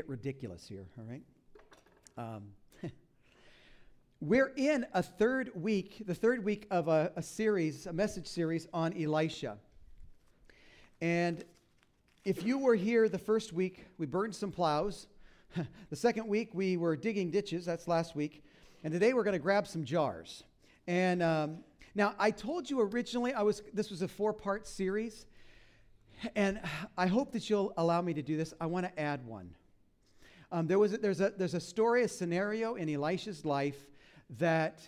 get ridiculous here, all right? We're in the third week of a message series on Elisha. And if you were here the first week, we burned some plows. The second week, we were digging ditches. That's last week. And today, we're going to grab some jars. And now, I told you originally this was a 4-part series. And I hope that you'll allow me to do this. I want to add one. There's a story, a scenario in Elisha's life that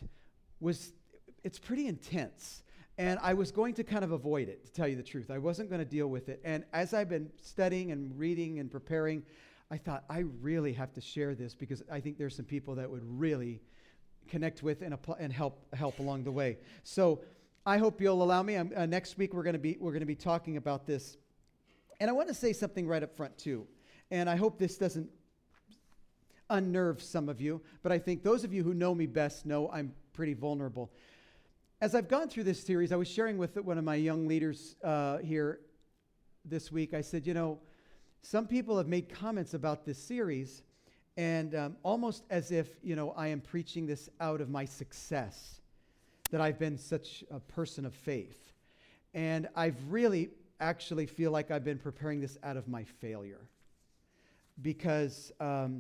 it's pretty intense. And I was going to kind of avoid it, to tell you the truth. I wasn't going to deal with it. And as I've been studying and reading and preparing, I thought, I really have to share this because I think there's some people that would really connect with and help along the way. So I hope you'll allow me. Next week we're going to be talking about this. And I want to say something right up front too. And I hope this doesn't unnerve some of you, but I think those of you who know me best know I'm pretty vulnerable. As I've gone through this series, I was sharing with one of my young leaders here this week. I said, some people have made comments about this series, and almost as if, I am preaching this out of my success, that I've been such a person of faith. And I've really actually feel like I've been preparing this out of my failure. Because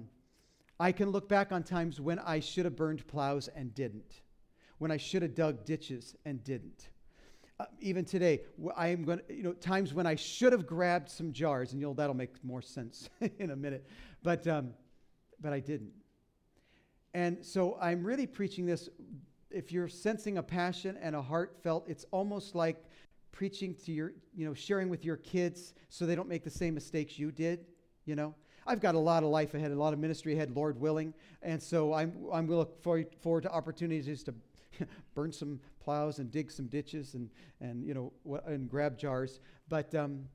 I can look back on times when I should have burned plows and didn't. When I should have dug ditches and didn't. Even today, I am going to, times when I should have grabbed some jars, and that'll make more sense in a minute, but I didn't. And so I'm really preaching this. If you're sensing a passion and a heartfelt, it's almost like preaching to your, sharing with your kids so they don't make the same mistakes you did, I've got a lot of life ahead, a lot of ministry ahead, Lord willing, and so I'm going to look forward to opportunities to burn some plows and dig some ditches and grab jars. But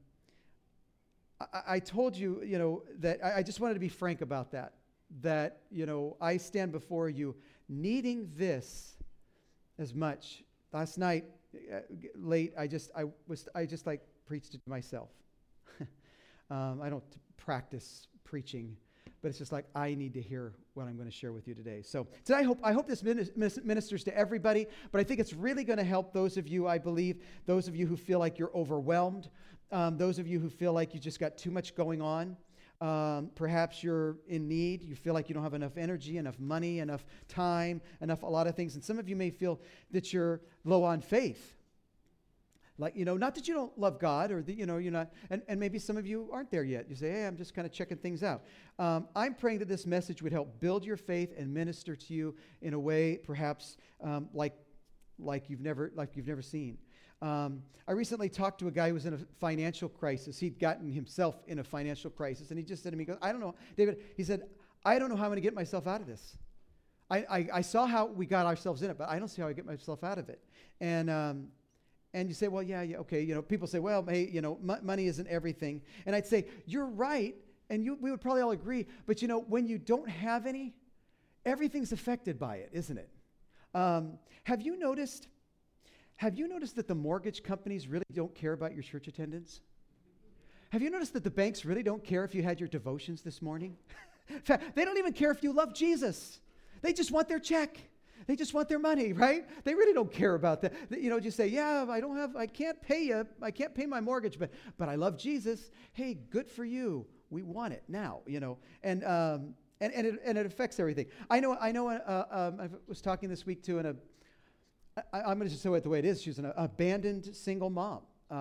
I told you, that I just wanted to be frank about that. That I stand before you needing this as much. Last night, late, I just preached it to myself. I don't practice preaching, but it's just like I need to hear what I'm going to share with you today. So today I hope this ministers to everybody, but I think it's really going to help those of you, I believe, those of you who feel like you're overwhelmed, those of you who feel like you just got too much going on. Perhaps you're in need. You feel like you don't have enough energy, enough money, enough time, a lot of things. And some of you may feel that you're low on faith. Like, not that you don't love God or that, you're not, and maybe some of you aren't there yet. You say, hey, I'm just kind of checking things out. I'm praying that this message would help build your faith and minister to you in a way perhaps like you've never seen. I recently talked to a guy who was in a financial crisis. He'd gotten himself in a financial crisis, and he just said to me, he goes, I don't know, David, he said, I don't know how I'm going to get myself out of this. I saw how we got ourselves in it, but I don't see how I get myself out of it. And you say, well, yeah, okay. People say, well, hey, money isn't everything. And I'd say, you're right, and we would probably all agree. But when you don't have any, everything's affected by it, isn't it? Have you noticed that the mortgage companies really don't care about your church attendance? Have you noticed that the banks really don't care if you had your devotions this morning? In fact, they don't even care if you love Jesus. They just want their check. They just want their money, right? They really don't care about that. Just say, yeah, I can't pay you. I can't pay my mortgage, but I love Jesus. Hey, good for you. We want it now, and it affects everything. I know. I was talking this week to I'm going to just say it the way it is. She's an abandoned single mom.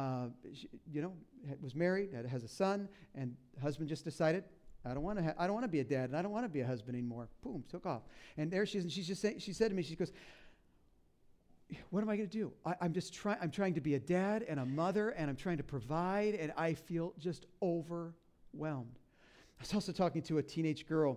Was married, has a son, and husband just decided, I don't want to be a dad, and I don't want to be a husband anymore. Boom, took off. And there she is, and she said to me, she goes, what am I going to do? I'm trying to be a dad and a mother, and I'm trying to provide, and I feel just overwhelmed. I was also talking to a teenage girl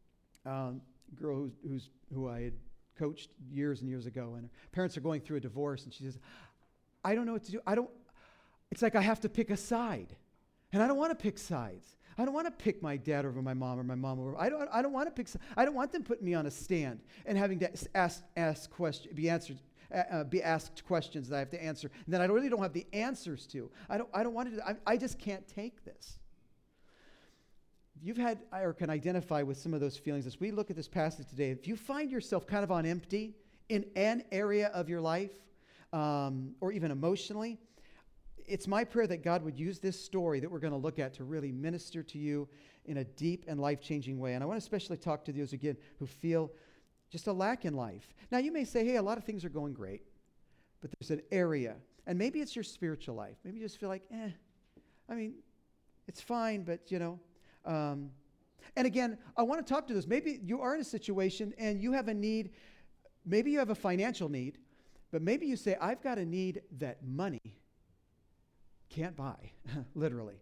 who I had coached years and years ago, and her parents are going through a divorce, and she says, I don't know what to do. It's like I have to pick a side, and I don't want to pick sides. I don't want to pick my dad over my mom or my mom over. I don't want to pick. I don't want them putting me on a stand and having to ask questions, be asked questions that I have to answer, and that I really don't have the answers to. I don't want to. I just can't take this. you've had or can identify with some of those feelings as we look at this passage today, if you find yourself kind of on empty in an area of your life, or even emotionally, it's my prayer that God would use this story that we're going to look at to really minister to you in a deep and life-changing way. And I want to especially talk to those, again, who feel just a lack in life. Now, you may say, hey, a lot of things are going great, but there's an area. And maybe it's your spiritual life. Maybe you just feel like, it's fine, but, And again, I want to talk to those. Maybe you are in a situation and you have a need. Maybe you have a financial need, but maybe you say, I've got a need that money can't buy, literally.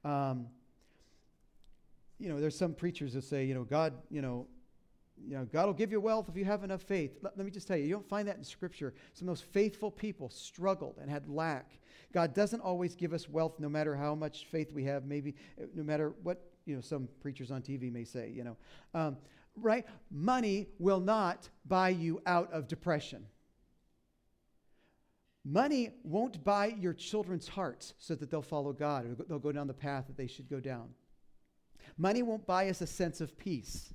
There's some preachers that say, God, God will give you wealth if you have enough faith. Let me just tell you, you don't find that in Scripture. Some of those faithful people struggled and had lack. God doesn't always give us wealth no matter how much faith we have, maybe no matter what, some preachers on TV may say, right? Money will not buy you out of depression. Money won't buy your children's hearts so that they'll follow God or they'll go down the path that they should go down. Money won't buy us a sense of peace.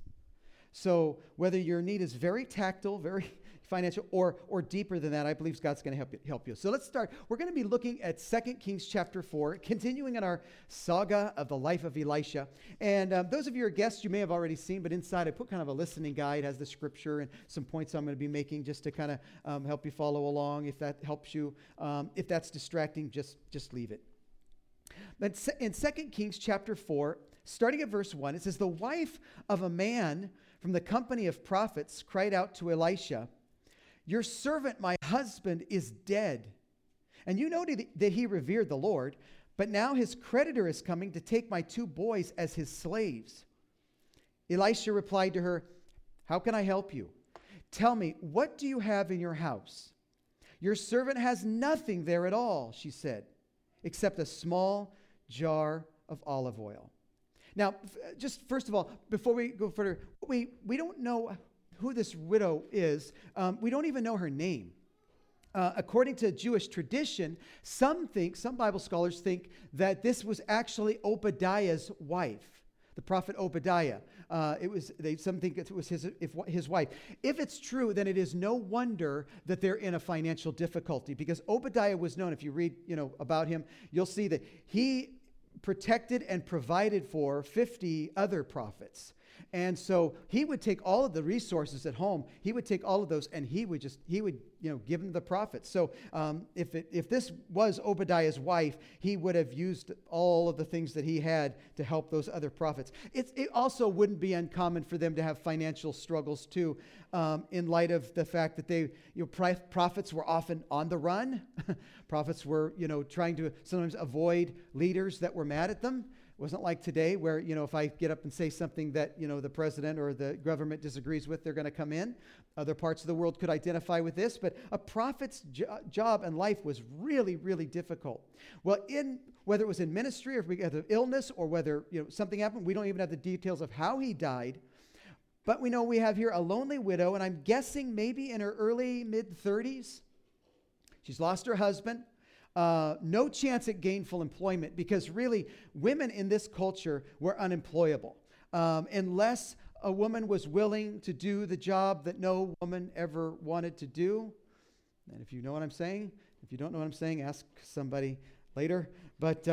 So whether your need is very tactile, very financial, or deeper than that, I believe God's going to help you. So let's start. We're going to be looking at 2 Kings chapter 4, continuing in our saga of the life of Elisha. And those of you who are guests, you may have already seen, but inside I put kind of a listening guide, has the scripture and some points I'm going to be making just to kind of help you follow along. If that helps you, if that's distracting, just leave it. But in 2 Kings chapter 4, starting at verse 1, it says, "The wife of a man from the company of prophets cried out to Elisha, 'Your servant, my husband, is dead. And you know that he revered the Lord, but now his creditor is coming to take my 2 boys as his slaves.' Elisha replied to her, 'How can I help you? Tell me, what do you have in your house?' 'Your servant has nothing there at all,' she said, 'except a small jar of olive oil.'" Now, just first of all, before we go further, we don't know who this widow is. We don't even know her name. According to Jewish tradition, some Bible scholars think that this was actually Obadiah's wife, the prophet Obadiah. Some think it was his wife. If it's true, then it is no wonder that they're in a financial difficulty, because Obadiah was known. If you read, about him, you'll see that he protected and provided for 50 other prophets. And so he would take all of the resources at home, he would take all of those, and he would give them to the prophets. So if this was Obadiah's wife, he would have used all of the things that he had to help those other prophets. It also wouldn't be uncommon for them to have financial struggles too, in light of the fact that prophets were often on the run. Prophets were, trying to sometimes avoid leaders that were mad at them. It wasn't like today where, if I get up and say something that, the president or the government disagrees with, they're going to come in. Other parts of the world could identify with this, but a prophet's job and life was really, really difficult. Well, whether it was in ministry or if we had an illness or whether, something happened, we don't even have the details of how he died. But we know we have here a lonely widow, and I'm guessing maybe in her early, mid-30s. She's lost her husband. No chance at gainful employment, because really women in this culture were unemployable. Unless a woman was willing to do the job that no woman ever wanted to do. And if you know what I'm saying, if you don't know what I'm saying, ask somebody later. But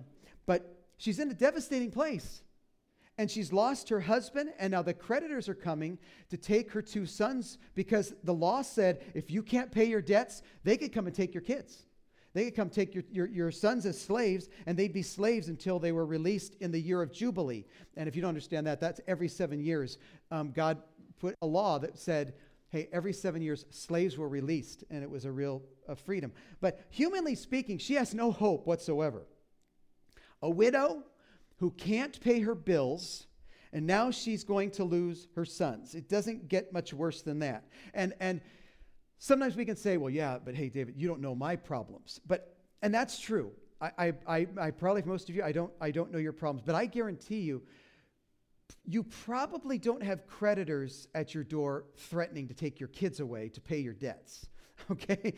she's in a devastating place. And she's lost her husband, and now the creditors are coming to take her 2 sons, because the law said if you can't pay your debts, they could come and take your kids. They could come take your sons as slaves, and they'd be slaves until they were released in the year of Jubilee. And if you don't understand that, that's every 7 years. God put a law that said, hey, every 7 years, slaves were released, and it was a real freedom. But humanly speaking, she has no hope whatsoever. A widow who can't pay her bills, and now she's going to lose her sons. It doesn't get much worse than that. And sometimes we can say, well, yeah, but hey, David, you don't know my problems. And that's true. I probably, for most of you, I don't know your problems. But I guarantee you, you probably don't have creditors at your door threatening to take your kids away to pay your debts. Okay?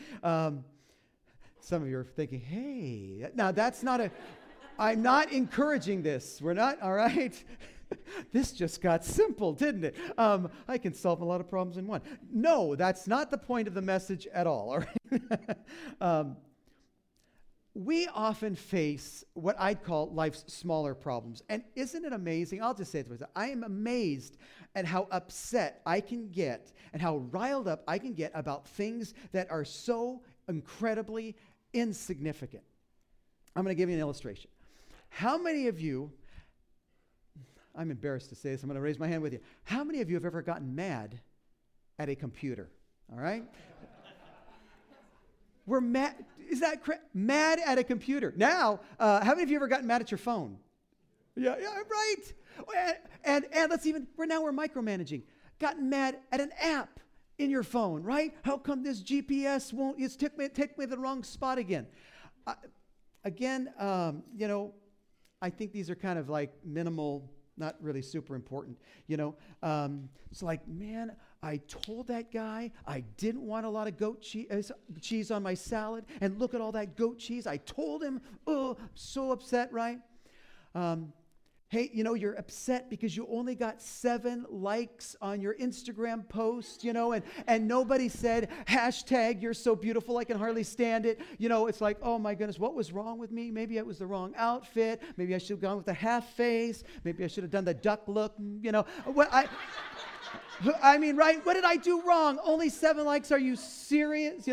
Some of you are thinking, hey, now that's not I'm not encouraging this. We're not, all right? This just got simple, didn't it? I can solve a lot of problems in one. No, that's not the point of the message at all right? We often face what I'd call life's smaller problems. And isn't it amazing? I'll just say it to myself. I am amazed at how upset I can get and how riled up I can get about things that are so incredibly insignificant. I'm going to give you an illustration. How many of you, I'm embarrassed to say this, I'm going to raise my hand with you. How many of you have ever gotten mad at a computer? All right? We're mad. Is that correct? Mad at a computer. Now, how many of you ever gotten mad at your phone? Yeah, right. And we're micromanaging. Gotten mad at an app in your phone, right? How come this GPS won't, take me the wrong spot again? I think these are kind of like minimal, not really super important, It's like, man, I told that guy I didn't want a lot of goat cheese on my salad, and look at all that goat cheese. I told him, oh, so upset, right? Hey, you're upset because you only got 7 likes on your Instagram post, and nobody said, hashtag, you're so beautiful, I can hardly stand it. It's like, oh my goodness, what was wrong with me? Maybe it was the wrong outfit. Maybe I should have gone with a half face. Maybe I should have done the duck look, right? What did I do wrong? Only 7 likes? Are you serious?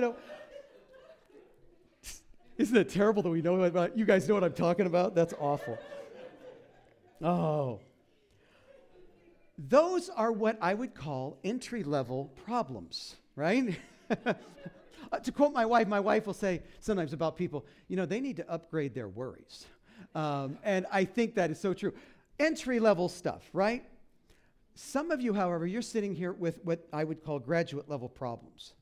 Isn't it terrible that we know about? You guys know what I'm talking about? That's awful. Oh. Those are what I would call entry-level problems, right? To quote my wife will say sometimes about people, they need to upgrade their worries. And I think that is so true. Entry-level stuff, right? Some of you, however, you're sitting here with what I would call graduate-level problems.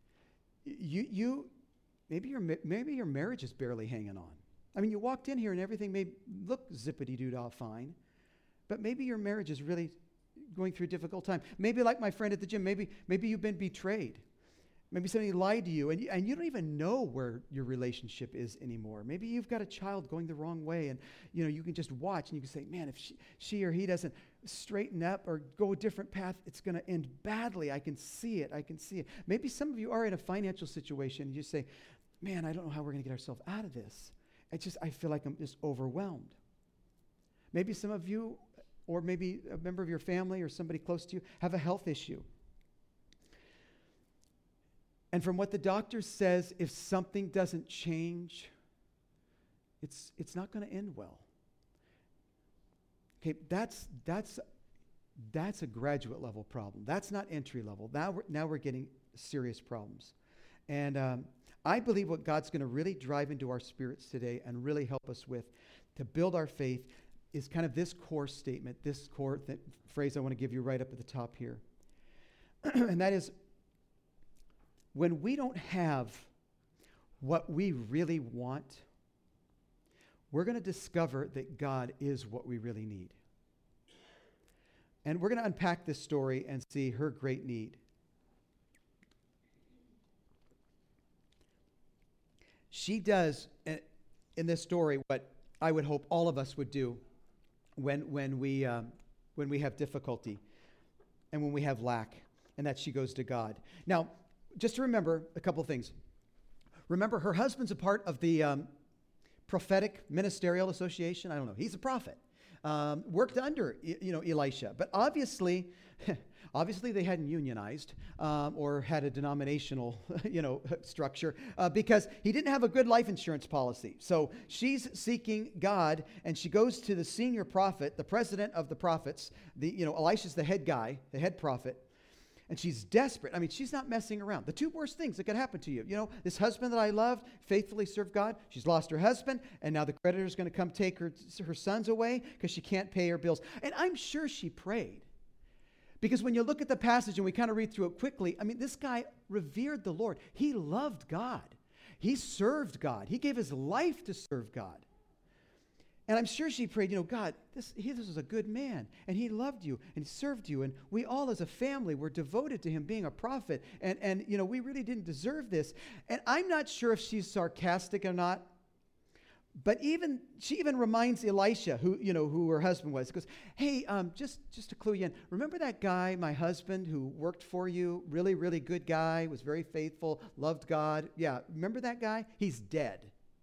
Maybe your marriage is barely hanging on. I mean, you walked in here and everything may look zippity-doo-dah fine, but maybe your marriage is really going through a difficult time. Maybe like my friend at the gym, maybe you've been betrayed. Maybe somebody lied to you, and you don't even know where your relationship is anymore. Maybe you've got a child going the wrong way, and you can just watch and you can say, man, if she or he doesn't straighten up or go a different path, it's going to end badly. I can see it. Maybe some of you are in a financial situation and you say, man, I don't know how we're going to get ourselves out of this. I feel like I'm just overwhelmed. Maybe some of you, or maybe a member of your family or somebody close to you, have a health issue. And from what the doctor says, if something doesn't change, it's not going to end well. Okay, that's a graduate level problem. That's not entry level. Now we're getting serious problems. And I believe what God's going to really drive into our spirits today and really help us with to build our faith is kind of this core statement, this core phrase I want to give you right up at the top here. And that is, when we don't have what we really want, we're going to discover that God is what we really need. And we're going to unpack this story and see her great need. She does, in this story, what I would hope all of us would do when we have difficulty and when we have lack, and that she goes to God. Now, just to remember a couple things. Remember, her husband's a part of the prophetic ministerial association. I don't know. He's a prophet. Worked under, Elisha. But obviously they hadn't unionized or had a denominational, structure because he didn't have a good life insurance policy. So she's seeking God, and she goes to the senior prophet, the president of the prophets. Elisha's the head guy, the head prophet. And she's desperate. I mean, she's not messing around. The 2 worst things that could happen to you. This husband that I loved, faithfully served God. She's lost her husband, and now the creditor's going to come take her sons away because she can't pay her bills. And I'm sure she prayed. Because when you look at the passage and we kind of read through it quickly, I mean, this guy revered the Lord. He loved God. He served God. He gave his life to serve God. And I'm sure she prayed, God, this is a good man, and he loved you, and he served you, and we all as a family were devoted to him being a prophet, and we really didn't deserve this. And I'm not sure if she's sarcastic or not, But she even reminds Elisha, who her husband was, goes, hey, just to clue you in, remember that guy, my husband, who worked for you, really, really good guy, was very faithful, loved God. Yeah, remember that guy? He's dead.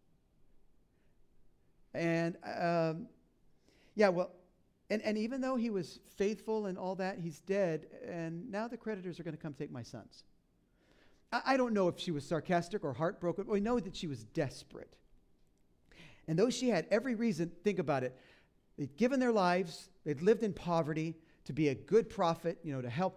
And and even though he was faithful and all that, he's dead, and now the creditors are going to come take my sons. I don't know if she was sarcastic or heartbroken. We know that she was desperate. And though she had every reason, think about it, they'd given their lives, they'd lived in poverty to be a good prophet, to help.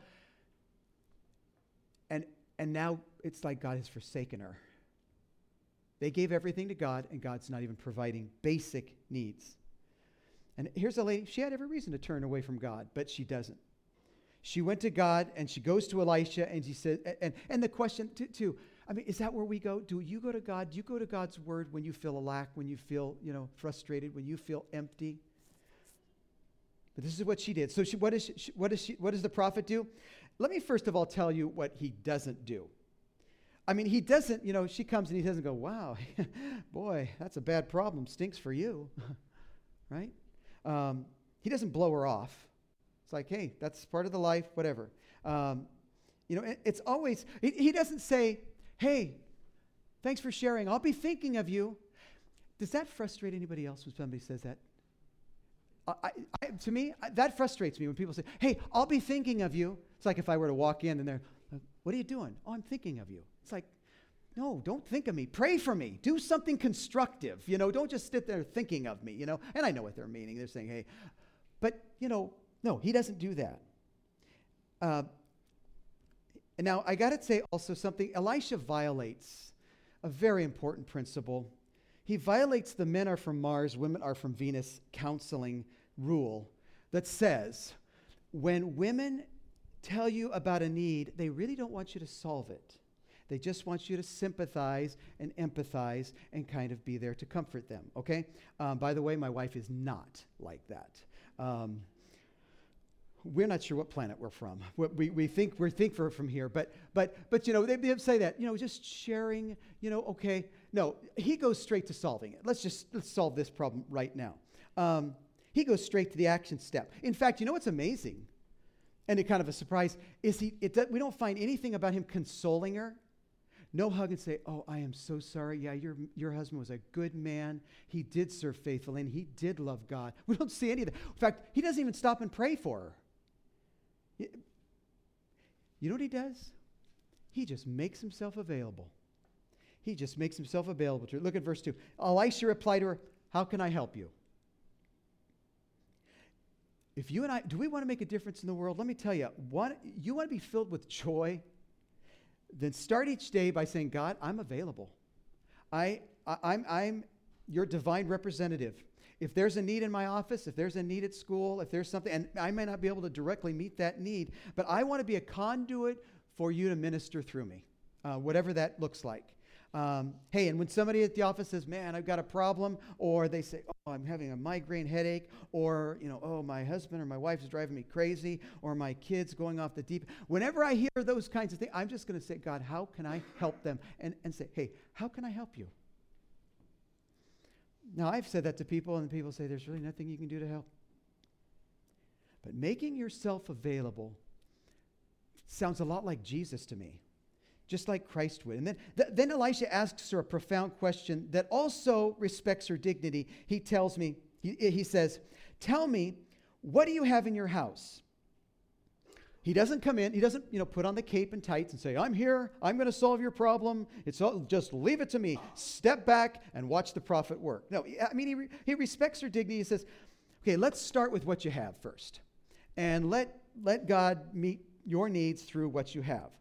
And now it's like God has forsaken her. They gave everything to God, and God's not even providing basic needs. And here's a lady, she had every reason to turn away from God, but she doesn't. She went to God, and she goes to Elisha, and she says, and the question, too, is that where we go? Do you go to God? Do you go to God's word when you feel a lack, when you feel, frustrated, when you feel empty? But this is what she did. So what does the prophet do? Let me first of all tell you what he doesn't do. He doesn't, she comes and he doesn't go, wow, boy, that's a bad problem. Stinks for you, right? He doesn't blow her off. It's like, hey, that's part of the life, whatever. It's always, he doesn't say, hey, thanks for sharing. I'll be thinking of you. Does that frustrate anybody else when somebody says that? To me, that frustrates me when people say, hey, I'll be thinking of you. It's like if I were to walk in and they're, what are you doing? Oh, I'm thinking of you. It's like, no, don't think of me. Pray for me. Do something constructive. Don't just sit there thinking of me, And I know what they're meaning. They're saying, hey, but, no, he doesn't do that. And now I got to say also something. Elisha violates a very important principle. He violates the men are from Mars, women are from Venus counseling rule that says when women tell you about a need, they really don't want you to solve it. They just want you to sympathize and empathize and kind of be there to comfort them, okay? By the way, my wife is not like that. We're not sure what planet we're from. We think we're from here, but they say that, just sharing, okay. No, he goes straight to solving it. Let's solve this problem right now. He goes straight to the action step. In fact, what's amazing, and it kind of a surprise, is we don't find anything about him consoling her. No hug and say, oh, I am so sorry. Yeah, your husband was a good man. He did serve faithfully, and he did love God. We don't see any of that. In fact, he doesn't even stop and pray for her. You know what he does? He just makes himself available. He just makes himself available to her. Look at verse 2. Elisha replied to her, how can I help you? If you and I, do we want to make a difference in the world? Let me tell you, you want to be filled with joy? Then start each day by saying, God, I'm available. I'm your divine representative. If there's a need in my office, if there's a need at school, if there's something, and I may not be able to directly meet that need, but I want to be a conduit for you to minister through me, whatever that looks like. Hey, and when somebody at the office says, man, I've got a problem, or they say, oh, I'm having a migraine headache, or, oh, my husband or my wife is driving me crazy, or my kid's going off the deep. Whenever I hear those kinds of things, I'm just going to say, God, how can I help them? And say, hey, how can I help you? Now, I've said that to people, and people say, there's really nothing you can do to help. But making yourself available sounds a lot like Jesus to me, just like Christ would. And then Elisha asks her a profound question that also respects her dignity. He tells me, he says, tell me, what do you have in your house? He doesn't come in, he doesn't, put on the cape and tights and say, I'm here, I'm going to solve your problem. Just leave it to me. Step back and watch the prophet work. No, he respects her dignity. He says, okay, let's start with what you have first. And let God meet your needs through what you have.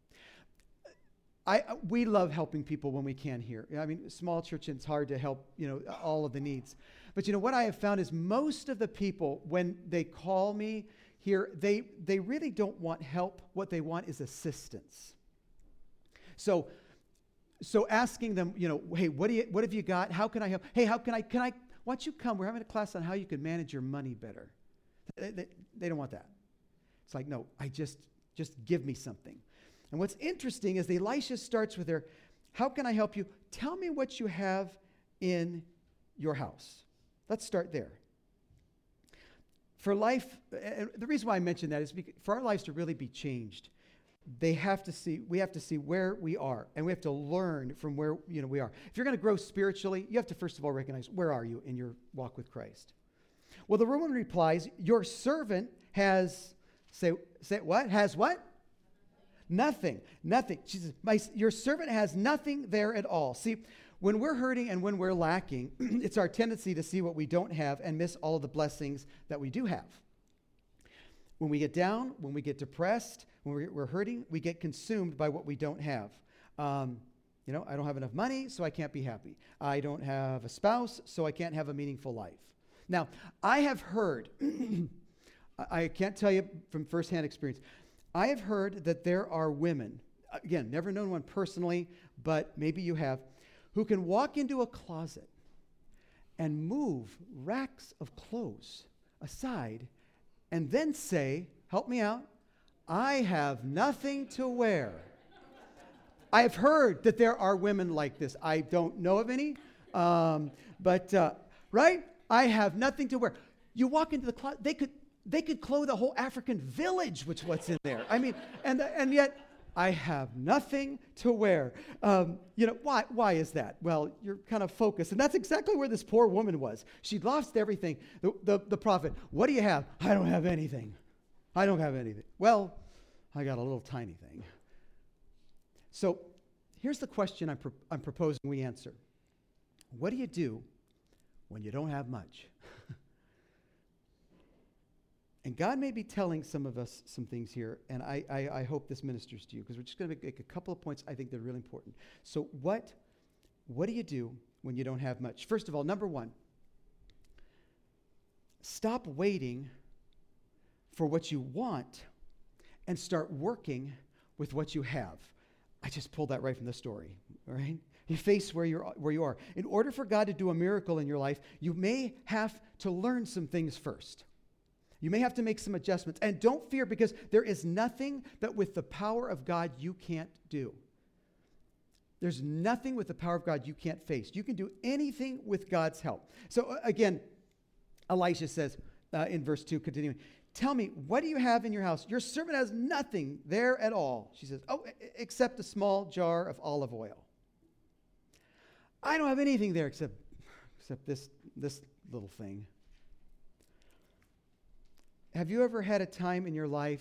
We love helping people when we can here. Small church, it's hard to help, all of the needs. But what I have found is most of the people, when they call me here, they really don't want help. What they want is assistance. So asking them, hey, what have you got? How can I help? Hey, how can I, why don't you come? We're having a class on how you can manage your money better. They don't want that. It's like, no, just give me something. And what's interesting is Elisha starts with her, how can I help you? Tell me what you have in your house. Let's start there. For life, the reason why I mention that is because for our lives to really be changed, we have to see where we are, and we have to learn from where we are. If you're going to grow spiritually, you have to first of all recognize, where are you in your walk with Christ? Well, the woman replies, your servant has, say what? Has what? Nothing. She says, your servant has nothing there at all. See, when we're hurting and when we're lacking, it's our tendency to see what we don't have and miss all of the blessings that we do have. When we get down, when we get depressed, when we're hurting, we get consumed by what we don't have. I don't have enough money, so I can't be happy. I don't have a spouse, so I can't have a meaningful life. Now, I have heard, I can't tell you from firsthand experience, I have heard that there are women, again, never known one personally, but maybe you have, who can walk into a closet and move racks of clothes aside and then say, help me out, I have nothing to wear. I've heard that there are women like this. I don't know of any, right? I have nothing to wear. You walk into the closet, they could clothe a whole African village with what's in there. I mean, and yet I have nothing to wear. Why is that? Well, you're kind of focused. And that's exactly where this poor woman was. She'd lost everything. The prophet, what do you have? I don't have anything. I don't have anything. Well, I got a little tiny thing. So here's the question I'm proposing we answer. What do you do when you don't have much? And God may be telling some of us some things here, and I hope this ministers to you, because we're just going to make a couple of points I think that are really important. So what do you do when you don't have much? First of all, number one, stop waiting for what you want and start working with what you have. I just pulled that right from the story, all right? You face where you are. In order for God to do a miracle in your life, you may have to learn some things first. You may have to make some adjustments. And don't fear, because there is nothing that with the power of God you can't do. There's nothing with the power of God you can't face. You can do anything with God's help. So again, Elisha says in verse 2, continuing, tell me, what do you have in your house? Your servant has nothing there at all. She says, except a small jar of olive oil. I don't have anything there except this little thing. Have you ever had a time in your life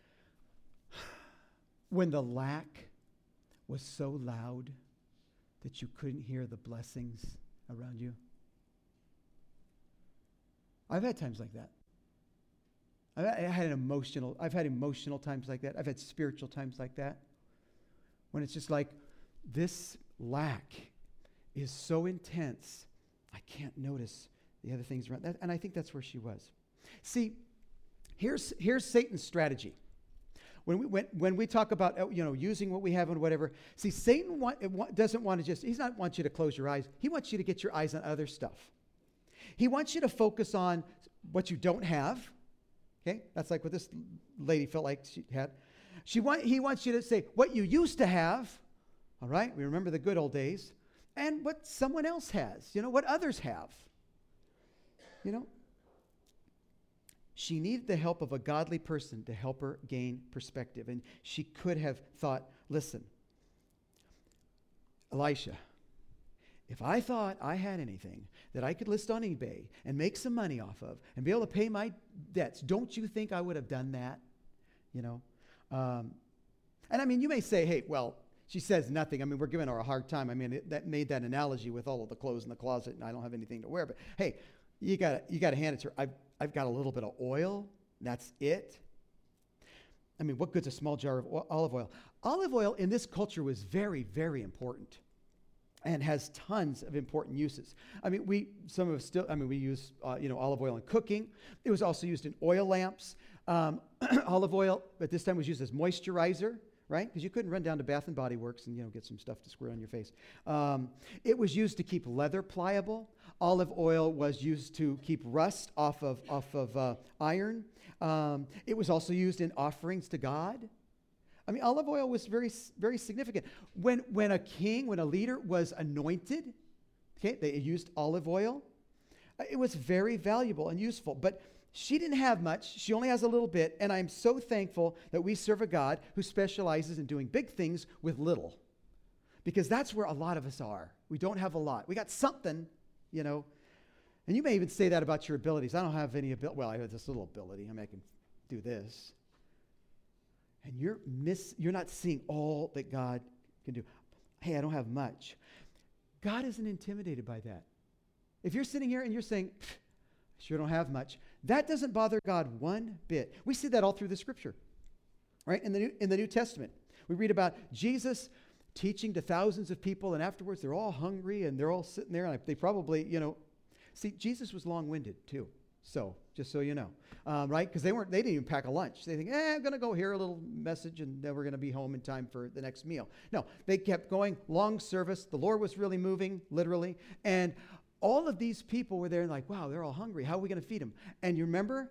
when the lack was so loud that you couldn't hear the blessings around you? I've had times like that. I've had emotional times like that. I've had spiritual times like that. When it's just like, this lack is so intense, I can't notice the other things around that. And I think that's where she was. See, here's Satan's strategy. When we talk about using what we have and whatever, see, Satan doesn't want to he's not want you to close your eyes. He wants you to get your eyes on other stuff. He wants you to focus on what you don't have. Okay, that's like what this lady felt like she had. He wants you to say what you used to have. All right, we remember the good old days, and what someone else has. What others have. She needed the help of a godly person to help her gain perspective. And she could have thought, listen, Elisha, if I thought I had anything that I could list on eBay and make some money off of and be able to pay my debts, don't you think I would have done that? And I mean, you may say, hey, well, she says nothing. I mean, we're giving her a hard time. I mean, that made that analogy with all of the clothes in the closet and I don't have anything to wear. But hey, you got to hand it to her. I've got a little bit of oil. That's it. I mean, what good's a small jar of olive oil? Olive oil in this culture was very, very important and has tons of important uses. I mean, we use, olive oil in cooking. It was also used in oil lamps. Olive oil at this time was used as moisturizer, right? Because you couldn't run down to Bath and Body Works and, get some stuff to squirt on your face. It was used to keep leather pliable. Olive oil was used to keep rust off of iron. It was also used in offerings to God. I mean, olive oil was very, very significant. When a king, when a leader was anointed, Okay, they used olive oil. It was very valuable and useful, but she didn't have much. She only has a little bit, and I'm so thankful that we serve a God who specializes in doing big things with little, because that's where a lot of us are. We don't have a lot. We got something, you know, and you may even say that about your abilities. I don't have any ability. Well, I have this little ability. I mean, I can do this. And you're not seeing all that God can do. Hey, I don't have much. God isn't intimidated by that. If you're sitting here and you're saying, I sure don't have much, that doesn't bother God one bit. We see that all through the Scripture, right? In the New Testament, we read about Jesus teaching to thousands of people, and afterwards they're all hungry and they're all sitting there, and they probably, see, Jesus was long-winded too. So, just so you know, right? Because they didn't even pack a lunch. They think, I'm going to go hear a little message and then we're going to be home in time for the next meal. No, they kept going, long service. The Lord was really moving, literally. And all of these people were there and like, wow, they're all hungry. How are we going to feed them? And you remember,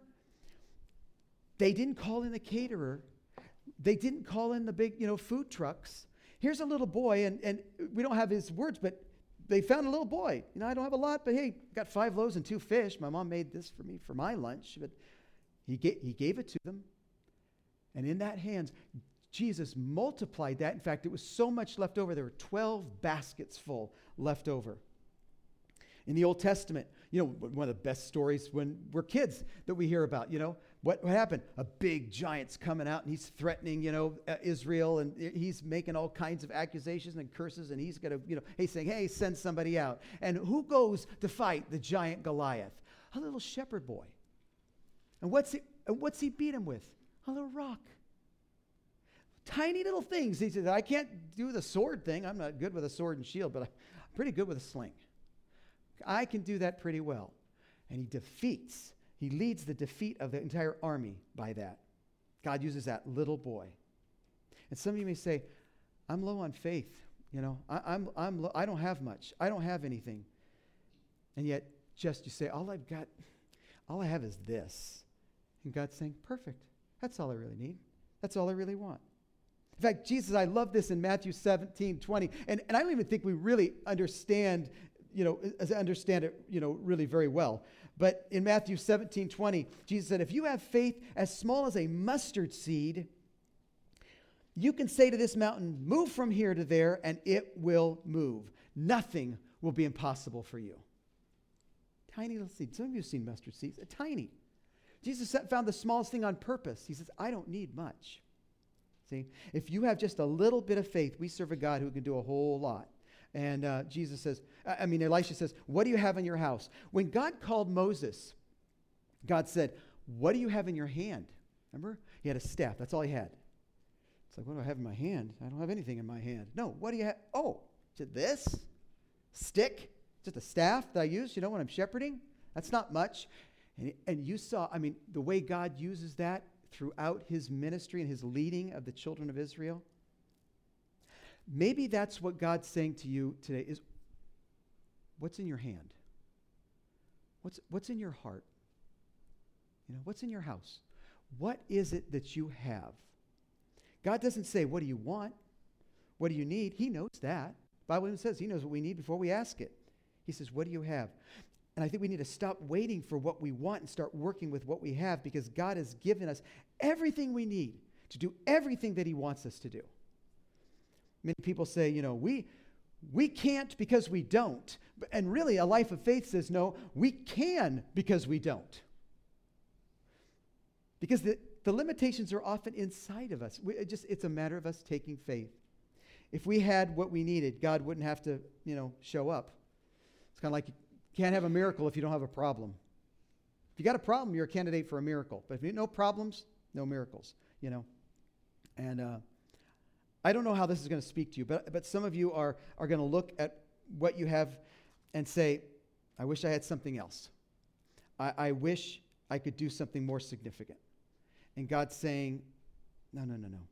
they didn't call in a caterer. They didn't call in the big, food trucks. Here's a little boy, and we don't have his words, but they found a little boy. I don't have a lot, but hey, got 5 loaves and 2 fish. My mom made this for me for my lunch, but he gave it to them. And in that hands, Jesus multiplied that. In fact, it was so much left over. There were 12 baskets full left over. In the Old Testament, one of the best stories when we're kids that we hear about, what happened? A big giant's coming out and he's threatening, Israel, and he's making all kinds of accusations and curses, and he's going to, he's saying, hey, send somebody out. And who goes to fight the giant Goliath? A little shepherd boy. And what's he beat him with? A little rock. Tiny little things. He says, I can't do the sword thing. I'm not good with a sword and shield, but I'm pretty good with a sling. I can do that pretty well. And he leads the defeat of the entire army by that. God uses that little boy. And some of you may say, I'm low on faith. I don't have much. I don't have anything. And yet, just you say, all I have is this. And God's saying, perfect. That's all I really need. That's all I really want. In fact, Jesus, I love this in Matthew 17:20. And I don't even think we really understand it, really very well. But in Matthew 17:20, Jesus said, if you have faith as small as a mustard seed, you can say to this mountain, move from here to there, and it will move. Nothing will be impossible for you. Tiny little seed. Some of you have seen mustard seeds. Tiny. Jesus found the smallest thing on purpose. He says, I don't need much. See, if you have just a little bit of faith, we serve a God who can do a whole lot. And Elisha says, what do you have in your house? When God called Moses, God said, what do you have in your hand? Remember? He had a staff. That's all he had. It's like, what do I have in my hand? I don't have anything in my hand. No, what do you have? Oh, is it this? Stick? Just a staff that I use, when I'm shepherding? That's not much. And you saw, the way God uses that throughout his ministry and his leading of the children of Israel. Maybe that's what God's saying to you today is, what's in your hand? What's in your heart? What's in your house? What is it that you have? God doesn't say, what do you want? What do you need? He knows that. The Bible even says he knows what we need before we ask it. He says, what do you have? And I think we need to stop waiting for what we want and start working with what we have, because God has given us everything we need to do everything that he wants us to do. Many people say, we can't because we don't. And really, a life of faith says, no, we can because we don't. Because the limitations are often inside of us. It's a matter of us taking faith. If we had what we needed, God wouldn't have to, show up. It's kind of like you can't have a miracle if you don't have a problem. If you got a problem, you're a candidate for a miracle. But if you no problems, no miracles, And I don't know how this is going to speak to you, but some of you are going to look at what you have and say, I wish I had something else. I wish I could do something more significant. And God's saying, no.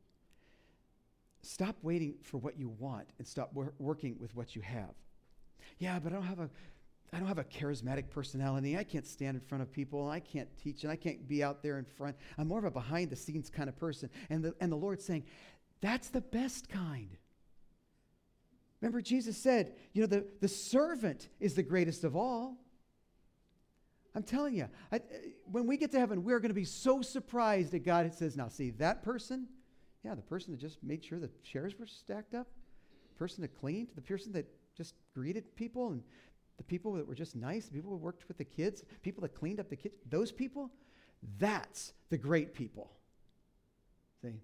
Stop waiting for what you want and stop working with what you have. Yeah, but I don't have a charismatic personality. I can't stand in front of people. I can't teach, and I can't be out there in front. I'm more of a behind-the-scenes kind of person. And the Lord's saying, that's the best kind. Remember, Jesus said, the servant is the greatest of all. I'm telling you, when we get to heaven, we're going to be so surprised that God says, now see, that person, the person that just made sure the chairs were stacked up, the person that cleaned, the person that just greeted people, and the people that were just nice, the people who worked with the kids, people that cleaned up the kids, those people, that's the great people. See?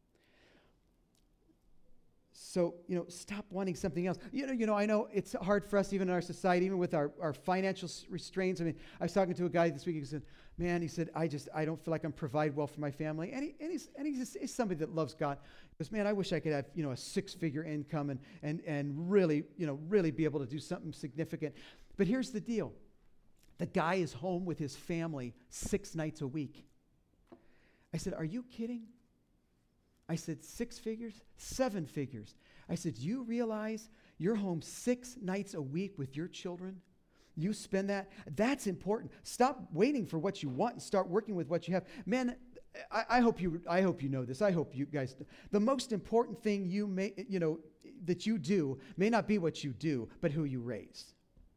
So, stop wanting something else. I know it's hard for us, even in our society, even with our financial restraints. I mean, I was talking to a guy this week. He said, I don't feel like I'm provide well for my family. And he's somebody that loves God. He goes, man, I wish I could have, a 6-figure income and really, really be able to do something significant. But here's the deal. The guy is home with his family 6 nights a week. I said, are you kidding? I said, 6 figures, 7 figures. I said, do you realize you're home 6 nights a week with your children? You spend that? That's important. Stop waiting for what you want and start working with what you have. Man, I hope you know this. I hope you guys, the most important thing that you do may not be what you do, but who you raise.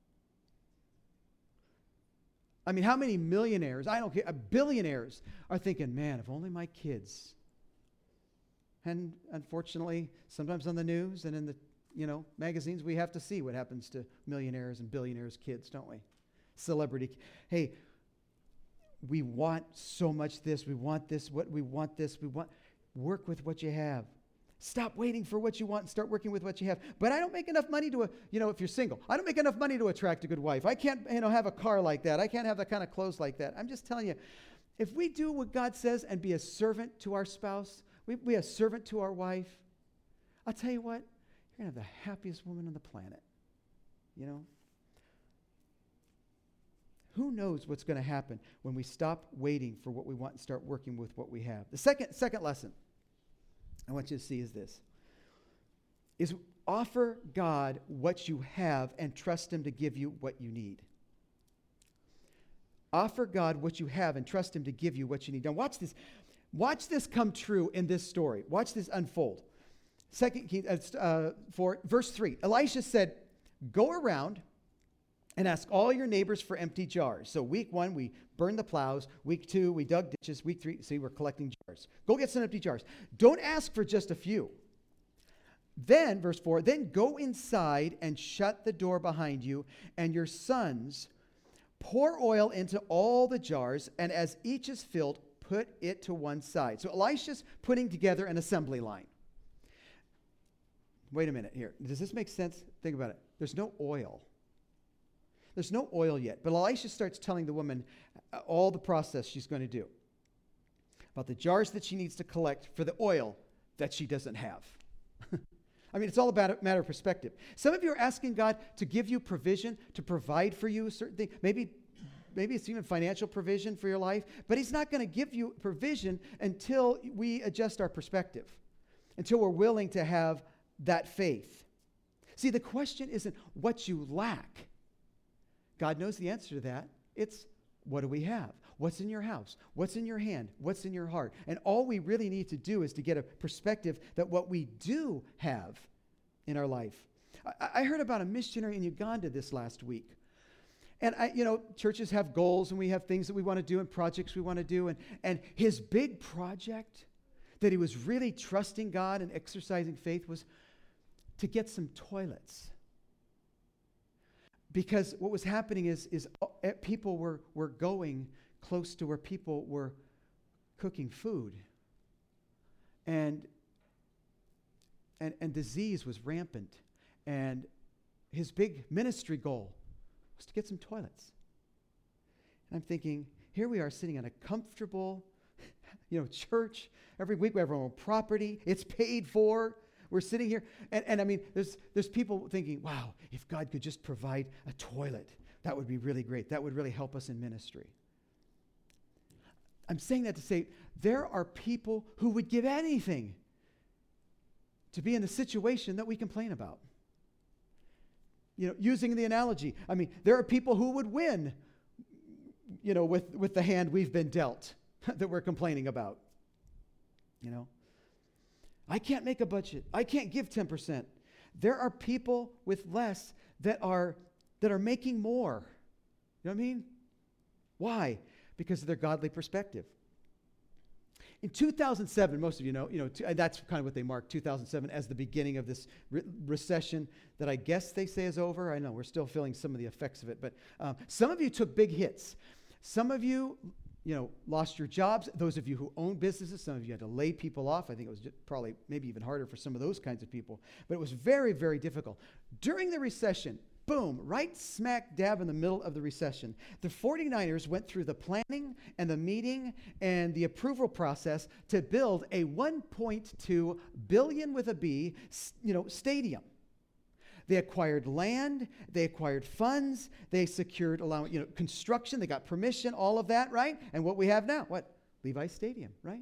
I mean, how many millionaires, I don't care, billionaires are thinking, man, if only my kids. And unfortunately, sometimes on the news and in the, magazines, we have to see what happens to millionaires and billionaires' kids, don't we? Celebrity. Hey, we want so much this. We want this. We want. Work with what you have. Stop waiting for what you want and start working with what you have. But I don't make enough money to, if you're single, I don't make enough money to attract a good wife. I can't, have a car like that. I can't have that kind of clothes like that. I'm just telling you, if we do what God says and be a servant to our spouse, we a servant to our wife, I'll tell you what, you're going to have the happiest woman on the planet. Who knows what's going to happen when we stop waiting for what we want and start working with what we have. The second lesson I want you to see is offer God what you have and trust him to give you what you need. Offer God what you have and trust him to give you what you need. Now watch this. Watch this come true in this story. Watch this unfold. 2 Kings 4, verse 3. Elisha said, go around and ask all your neighbors for empty jars. So week 1, we burned the plows. Week 2, we dug ditches. Week 3, see, we're collecting jars. Go get some empty jars. Don't ask for just a few. Then, verse 4, then go inside and shut the door behind you, and your sons pour oil into all the jars, and as each is filled, put it to one side. So Elisha's putting together an assembly line. Wait a minute here. Does this make sense? Think about it. There's no oil. There's no oil yet. But Elisha starts telling the woman all the process she's going to do. About the jars that she needs to collect for the oil that she doesn't have. I mean, it's all about a matter of perspective. Some of you are asking God to give you provision, to provide for you a certain thing. Maybe it's even financial provision for your life, but he's not going to give you provision until we adjust our perspective, until we're willing to have that faith. See, the question isn't what you lack. God knows the answer to that. It's what do we have? What's in your house? What's in your hand? What's in your heart? And all we really need to do is to get a perspective that what we do have in our life. I heard about a missionary in Uganda this last week. And churches have goals and we have things that we want to do and projects we want to do. And his big project that he was really trusting God and exercising faith was to get some toilets. Because what was happening is people were going close to where people were cooking food. And disease was rampant. And his big ministry goal was to get some toilets. And I'm thinking, here we are sitting in a comfortable, church. Every week we have our own property. It's paid for. We're sitting here. And I mean, there's people thinking, wow, if God could just provide a toilet, that would be really great. That would really help us in ministry. I'm saying that to say there are people who would give anything to be in the situation that we complain about. Using the analogy, I mean, there are people who would win, with the hand we've been dealt that we're complaining about. I can't make a budget. I can't give 10%. There are people with less that are making more. You know what I mean? Why? Because of their godly perspective. In 2007, most of you know, that's kind of what they marked 2007 as the beginning of this recession that I guess they say is over. I know we're still feeling some of the effects of it, but some of you took big hits. Some of you, lost your jobs. Those of you who own businesses, some of you had to lay people off. I think it was probably maybe even harder for some of those kinds of people, but it was very, very difficult. During the recession, boom, right smack dab in the middle of the recession, the 49ers went through the planning and the meeting and the approval process to build a $1.2 billion with a B, stadium. They acquired land, they acquired funds, they secured construction, they got permission, all of that, right? And what we have now, what? Levi Stadium, right?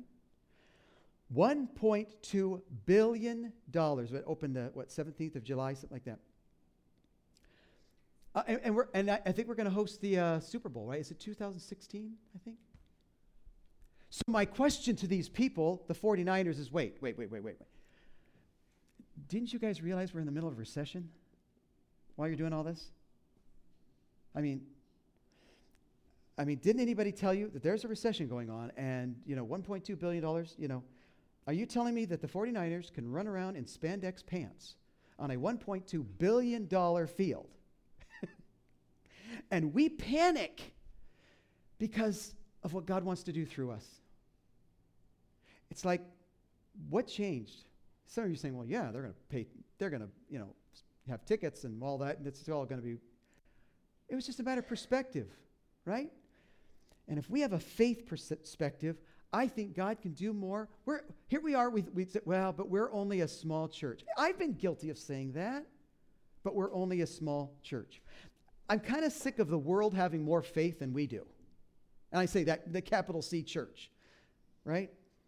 $1.2 billion. It opened the 17th of July, something like that. I think we're going to host the Super Bowl, right? Is it 2016, I think? So my question to these people, the 49ers, is wait. Didn't you guys realize we're in the middle of a recession while you're doing all this? I mean, didn't anybody tell you that there's a recession going on and, $1.2 billion, are you telling me that the 49ers can run around in spandex pants on a $1.2 billion field? And we panic because of what God wants to do through us. It's like, what changed? Some of you are saying, well, yeah, they're going to have tickets and all that, and it's all going to be. It was just a matter of perspective, right? And if we have a faith perspective, I think God can do more. Here we are, we say, well, but we're only a small church. I've been guilty of saying that, but we're only a small church. I'm kind of sick of the world having more faith than we do. And I say that, the capital C church, right?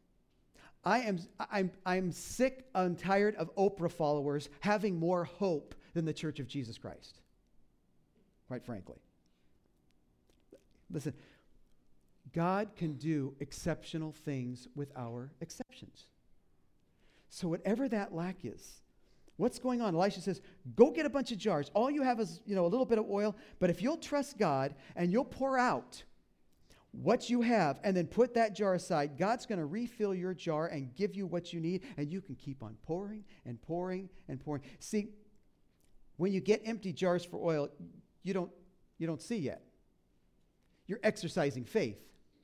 I'm sick and tired of Oprah followers having more hope than the Church of Jesus Christ, quite frankly. Listen, God can do exceptional things with our exceptions. So whatever that lack is, what's going on? Elisha says, go get a bunch of jars. All you have is, a little bit of oil, but if you'll trust God and you'll pour out what you have and then put that jar aside, God's going to refill your jar and give you what you need, and you can keep on pouring and pouring and pouring. See, when you get empty jars for oil, you don't see yet. You're exercising faith.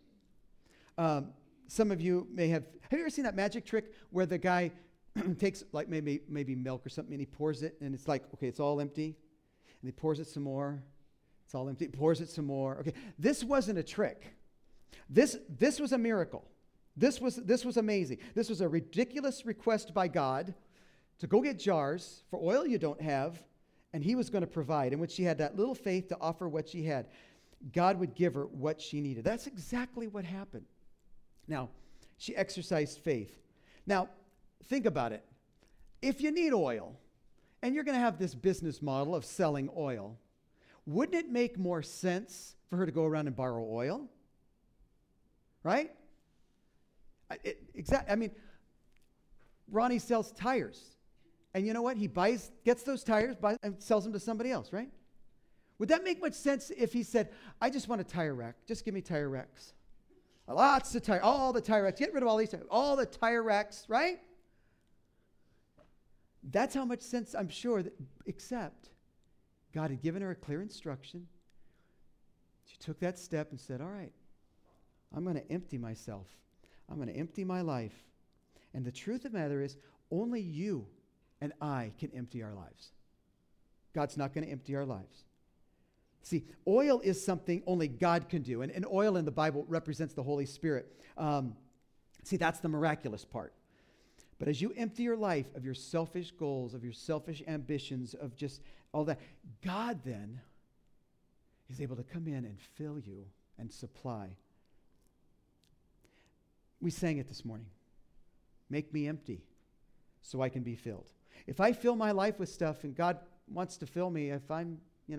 Some of you may have you ever seen that magic trick where the guy takes like maybe milk or something and he pours it and it's like, okay, it's all empty. And he pours it some more. It's all empty. Pours it some more. Okay, this wasn't a trick. This was a miracle. This was amazing. This was a ridiculous request by God to go get jars for oil you don't have, and he was going to provide. And when she had that little faith to offer what she had, God would give her what she needed. That's exactly what happened. Now, she exercised faith. Now, think about it. If you need oil, and you're going to have this business model of selling oil, wouldn't it make more sense for her to go around and borrow oil? Right? Ronnie sells tires. And you know what? He gets those tires, and sells them to somebody else, right? Would that make much sense if he said, I just want a tire rack. Just give me tire racks. Lots of all the tire racks. Get rid of all these, all the tire racks, right? That's how much sense I'm sure except God had given her a clear instruction. She took that step and said, all right, I'm going to empty myself. I'm going to empty my life. And the truth of the matter is, only you and I can empty our lives. God's not going to empty our lives. See, oil is something only God can do. And oil in the Bible represents the Holy Spirit. See, that's the miraculous part. But as you empty your life of your selfish goals, of your selfish ambitions, of just all that, God then is able to come in and fill you and supply. We sang it this morning. Make me empty so I can be filled. If I fill my life with stuff and God wants to fill me, if I'm,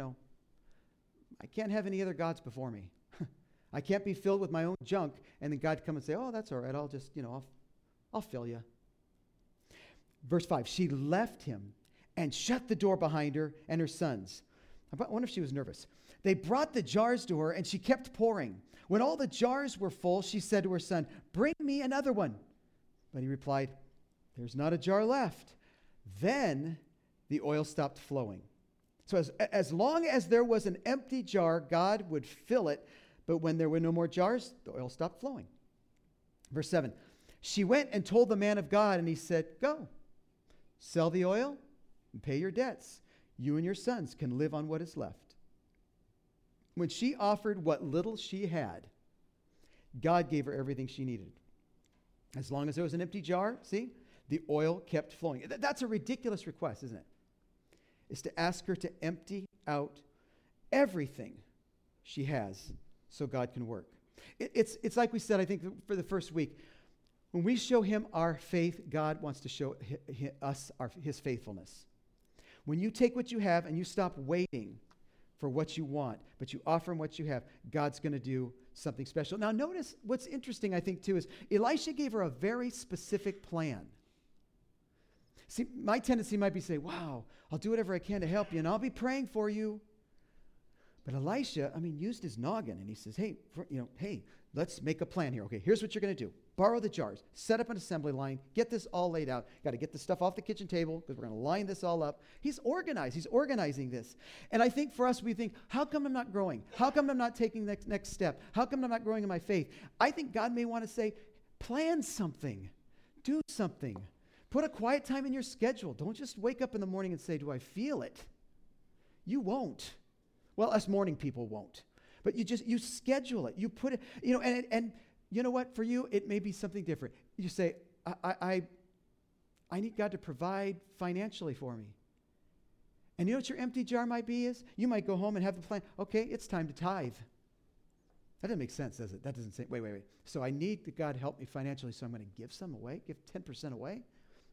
I can't have any other gods before me. I can't be filled with my own junk and then God come and say, oh, that's all right. I'll just, I'll fill you. Verse 5, she left him and shut the door behind her and her sons. I wonder if she was nervous. They brought the jars to her, and she kept pouring. When all the jars were full, she said to her son, "Bring me another one." But he replied, "There's not a jar left." Then the oil stopped flowing. So as long as there was an empty jar, God would fill it. But when there were no more jars, the oil stopped flowing. Verse 7, she went and told the man of God, and he said, "Go, sell the oil and pay your debts. You and your sons can live on what is left." When she offered what little she had, God gave her everything she needed. As long as there was an empty jar, see, the oil kept flowing. That's a ridiculous request, isn't it? It's to ask her to empty out everything she has so God can work. It's like we said, I think, for the first week. When we show him our faith, God wants to show us his faithfulness. When you take what you have and you stop waiting for what you want, but you offer him what you have, God's going to do something special. Now, notice what's interesting, I think, too, is Elisha gave her a very specific plan. See, my tendency might be to say, "Wow, I'll do whatever I can to help you, and I'll be praying for you." But Elisha, used his noggin, and he says, hey, let's make a plan here. Okay, here's what you're going to do. Borrow the jars, set up an assembly line, get this all laid out. Got to get the stuff off the kitchen table because we're going to line this all up. He's organized. He's organizing this. And I think for us, we think, how come I'm not growing? How come I'm not taking the next step? How come I'm not growing in my faith? I think God may want to say, plan something. Do something. Put a quiet time in your schedule. Don't just wake up in the morning and say, "Do I feel it?" You won't. Well, us morning people won't. But you schedule it. You put it, and you know what? For you, it may be something different. You say, I need God to provide financially for me. And you know what your empty jar might be is? You might go home and have the plan, okay, it's time to tithe. That doesn't make sense, does it? That doesn't say, wait. So I need that God help me financially, so I'm going to give some away, give 10% away.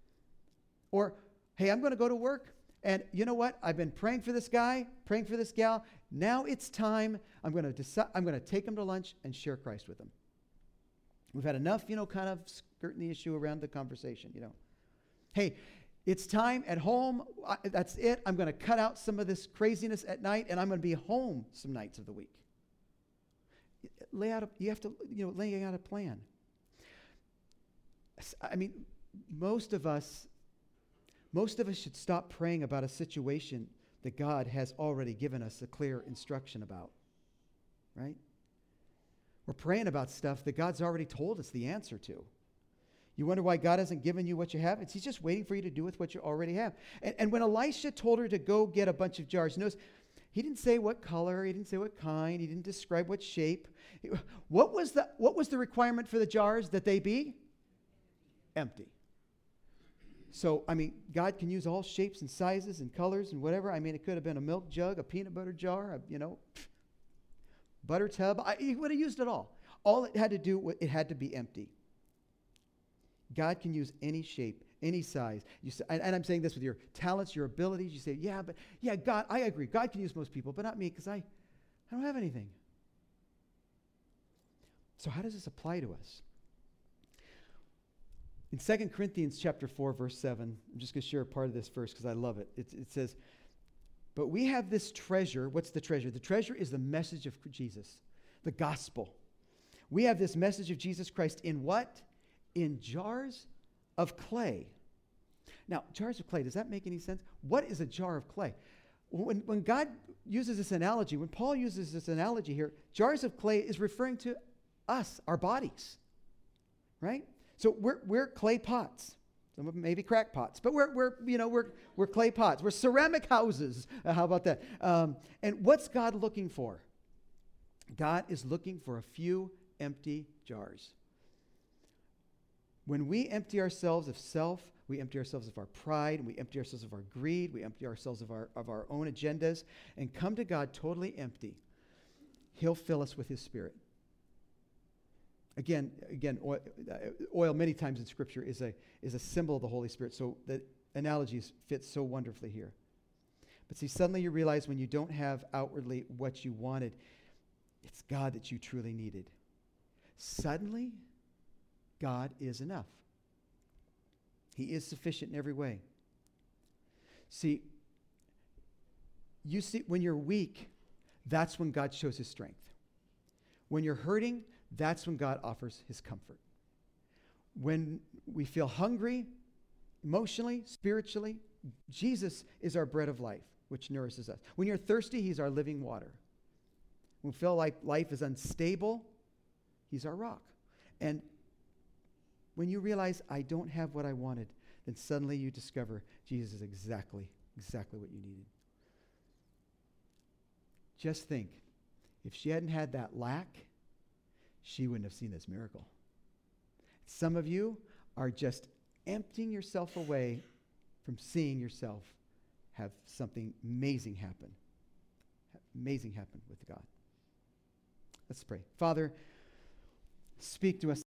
Or, hey, I'm going to go to work. And you know what? I've been praying for this guy, praying for this gal. Now it's time. I'm going to take him to lunch and share Christ with him. We've had enough, kind of skirting the issue around the conversation, Hey, it's time at home. That's it. I'm going to cut out some of this craziness at night, and I'm going to be home some nights of the week. Lay out a plan. Most of us should stop praying about a situation that God has already given us a clear instruction about, right? We're praying about stuff that God's already told us the answer to. You wonder why God hasn't given you what you have? He's just waiting for you to do with what you already have. And when Elisha told her to go get a bunch of jars, notice, he didn't say what color, he didn't say what kind, he didn't describe what shape. What was the requirement for the jars? That they be empty. So, God can use all shapes and sizes and colors and whatever. It could have been a milk jug, a peanut butter jar, butter tub. He would have used it all. All it had to do, it had to be empty. God can use any shape, any size. You say, and I'm saying this with your talents, your abilities. You say, God, I agree. God can use most people, but not me because I don't have anything. So how does this apply to us? In 2 Corinthians chapter 4, verse 7, I'm just going to share a part of this verse because I love it. It says, "But we have this treasure." What's the treasure? The treasure is the message of Jesus, the gospel. We have this message of Jesus Christ in what? In jars of clay. Now, jars of clay, does that make any sense? What is a jar of clay? When God uses this analogy, when Paul uses this analogy here, jars of clay is referring to us, our bodies, right? So we're clay pots. Some of them maybe crack pots, but we're clay pots. We're ceramic houses. How about that? And what's God looking for? God is looking for a few empty jars. When we empty ourselves of self, we empty ourselves of our pride, and we empty ourselves of our greed, we empty ourselves of our own agendas, and come to God totally empty, He'll fill us with His Spirit. Again, oil many times in Scripture is a symbol of the Holy Spirit, so the analogy fits so wonderfully here. But see, suddenly you realize when you don't have outwardly what you wanted, it's God that you truly needed. Suddenly, God is enough. He is sufficient in every way. See, when you're weak, that's when God shows his strength. When you're hurting, that's when God offers his comfort. When we feel hungry, emotionally, spiritually, Jesus is our bread of life, which nourishes us. When you're thirsty, he's our living water. When we feel like life is unstable, he's our rock. And when you realize, I don't have what I wanted, then suddenly you discover Jesus is exactly what you needed. Just think, if she hadn't had that lack, she wouldn't have seen this miracle. Some of you are just emptying yourself away from seeing yourself have something amazing happen. Amazing happen with God. Let's pray. Father, speak to us.